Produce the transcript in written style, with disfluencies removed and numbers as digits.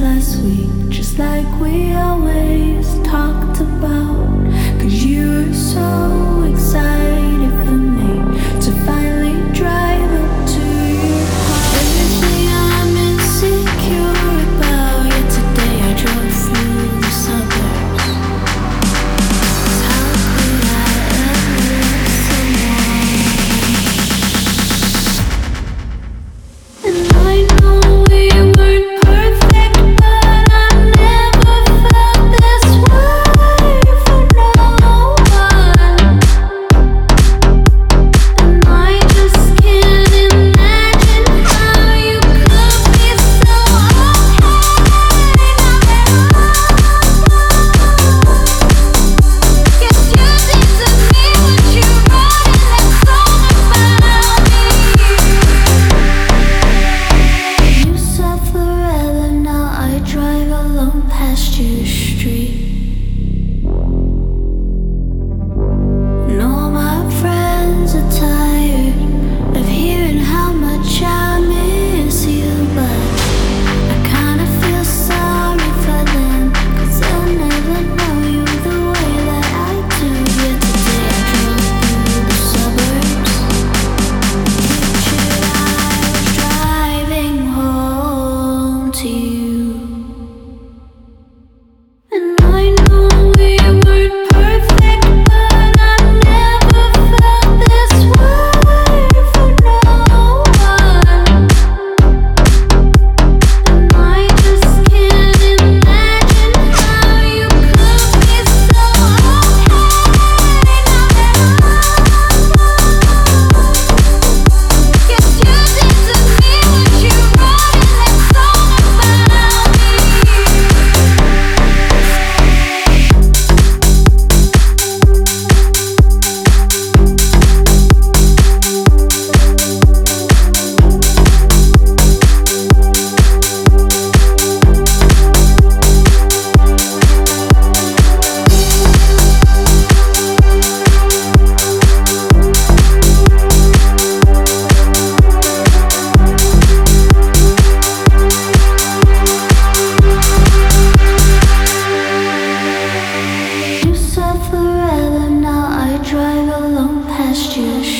last week, just like we always talked about. 'Cause you were so excited for me to finally drive up to your house. Everything I'm insecure about, yet today I drove through the suburbs. 'Cause how could I ever love someone? And I know we weren't perfect, but I never felt this way for no one. And I just can't imagine how you could be so okay now that guess you did to me what you wrote in that song about me. You said forever, now I drive alone past your street. And all my friends are tired of hearing how much I miss you, but I kinda feel sorry for them, 'cause they'll never know you the way that I do. Yet today I drove through the suburbs. Pictured I was driving home to you. And I know we weren't perfect, but I never felt this way for no one. And I just can't imagine how you could be so okay now that guess you did to me what you wrote in that song about me. You said forever, now I drive alone past your